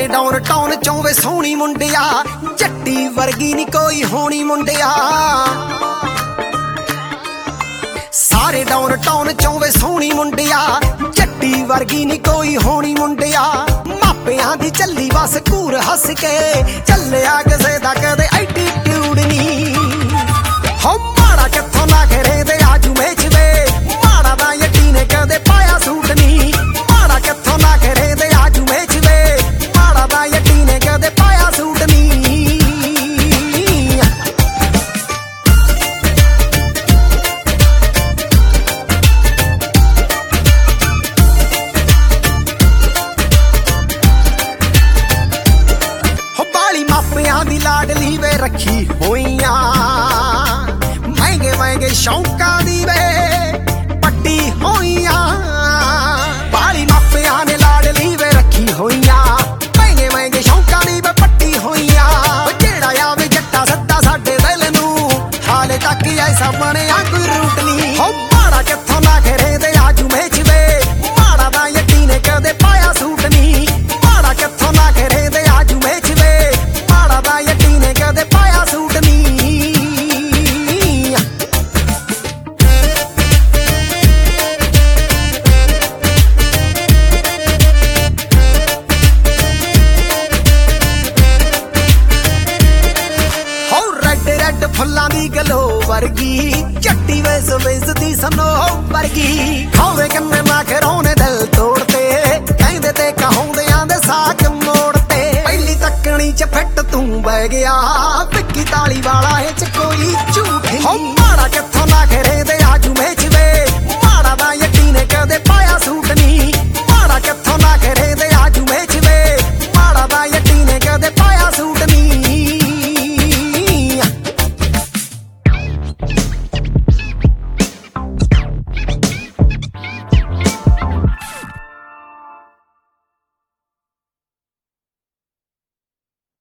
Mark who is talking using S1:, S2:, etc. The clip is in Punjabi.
S1: ਡਾਊਨ ਟਾਊਨ ਚੋਂ ਵੇ ਸੋਹਣੀ ਮੁੰਡਿਆ, ਜੱਟੀ ਵਰਗੀ ਨੀ ਕੋਈ ਹੋਣੀ ਮੁੰਡਿਆ। ਸਾਰੇ ਡਾਊਨ ਟਾਊਨ ਚੋਂ ਵੇ ਸੋਹਣੀ ਮੁੰਡਿਆ, ਜੱਟੀ ਵਰਗੀ ਨੀ ਕੋਈ ਹੋਣੀ ਮੁੰਡਿਆ। ਮਾਪਿਆਂ ਦੀ ਚੱਲੀ ਬਸ ਘੂਰ ਹੱਸ ਕੇ, ਚੱਲਿਆ ਕਿਸੇ ਦਾ ਕਦੇ ਐਟੀਟਿਊਡ ਨੀ। ਹੋ ਮਾੜਾ ਕਿੱਥੋਂ ਨਾ ਖਰੇ ਦੇ ਆਜੂ ਮੇਚ ਵੇ, ਮਾੜਾ ਦਾ ਯੱਟੀ ਨੇ ਕਦੇ ਪਾਇਆ ਸੂਟ ਨੀ। ਮਾੜਾ ਕਿੱਥੋਂ ਨਾ ਖਰੇ ਦੇ ਆਜੂ ਮੇਚ ਵੇ, ਮਾੜਾ ਦਾ ਯੱਟੀ ਨੇ ਕਦੇ ਪਾਇਆ ਸੂਟ ਨੀ। ਮਾਪਿਆਂ ਦੀ ਲਾਡਲੀ ਵੇ ਰੱਖੀ ਹੋਈਆਂ, ਮਹਿੰਗੇ ਮਹਿੰਗੇ ਸ਼ੌਂਕਾਂ ਦੀ ਵੇ ਪੱਟੀ ਹੋਈਆਂ। ਬਾਲੀ ਮਾਪਿਆਂ ਨੇ ਲਾਡਲੀ ਵੇ ਰੱਖੀ ਹੋਈਆਂ, ਮਹਿੰਗੇ ਮਹਿੰਗੇ ਸ਼ੌਂਕਾਂ ਦੀ ਵੇ ਪੱਟੀ ਹੋਈਆਂ। ਜਿਹੜਾ ਆਵੇ ਜੱਟਾ ਸੱਦਾ ਸਾਡੇ ਦਿਲ ਨੂੰ, ਹਾਲੇ ਤੱਕ ਐਸਾ ਬਣਿਆ ਕੋਈ ਰੂਟ ਨੀ। ਹੋ ਮਾੜਾ ਕਿੱਥੋਂ ਨਾ ਖਰੇ ਦੇ ਆਜੂ ਮੇਚ ਵੇ, ਮਾੜਾ ਦਾ ਯੱਟੀ ਨੇ ਕਦੇ ਪਾਇਆ ਸੂਟ ਨੀ। ਮਾੜਾ ਕਿੱਥੋਂ ਨਾ ਖਰੇ ਦੇ ਆਜੂ ਮੇਚ ਵੇ, ਮਾੜਾ ਦਾ ਯੱਟੀ ਨੇ ਕਦੇ ਪਾਇਆ ਸੂਟ ਨੀ। ਹੋ ਰੈਡ ਰੈਡ ਫੁੱਲਾਂ ਦੀ ਗਲੋ ਵਰਗੀ, ਜੱਟੀ ਵੇਸ ਵੇਸਦੀ ਸਨੋ ਵਰਗੀ। ਖਾਵੇ ਕਿੰਨੇ ਨਾ ਖਰੋਣੇ ਦਿਲ ਤੋੜਤੇ, ਕਹਿੰਦੇ ਤੇ ਕਹਾਉਂਦਿਆਂ ਦੇ ਸਾਕ ਮੋੜਤੇ। ਪਹਿਲੀ ਤੱਕਣੀ ਚ ਫਿੱਟ ਤੂੰ ਬਹਿ ਗਿਆ, ਵਿੱਕੀ ਤਾਲੀ ਵਾਲਾ ਇਹ ਚ ਕੋਈ ਝੂਠ। ਹੋ ਮਾੜਾ ਕਿੱਥੋਂ ਨਾ ਖਰੇ ਦੇ ਆਜੂ ਮੇਚ ਵੇ,